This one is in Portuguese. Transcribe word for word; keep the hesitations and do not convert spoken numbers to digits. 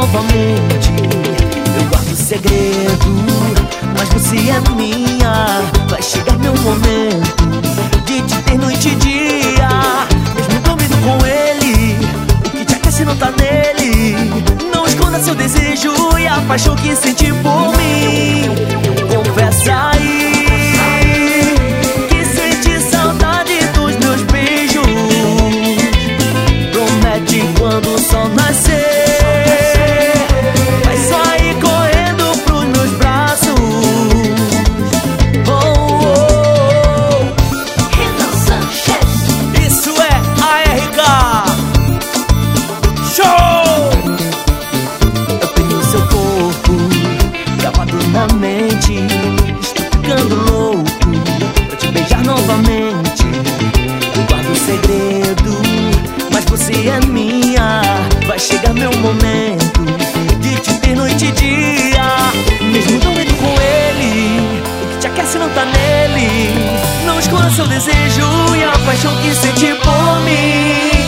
novamente. Eu guardo segredo, mas você é minha. Vai chegar meu momento de te ter noite e dia. Mesmo dormindo com ele, o que te aquece não tá nele. Não esconda seu desejo e a paixão que sente por mim. Confessa aí que sente saudade dos meus beijos. Promete quando o sol nascer vai sair correndo pros meus braços. Oh, oh, oh. Renan Sanches. Isso é A R K Show! Eu tenho seu corpo gravado na mente. Estou ficando louco pra te beijar novamente. Eu guardo segredo, mas você é minha. Vai chegar meu momento de te ter noite e dia. Mesmo dormindo com ele, o que te aquece não tá nele. Não esconda seu desejo e a paixão que sente por mim.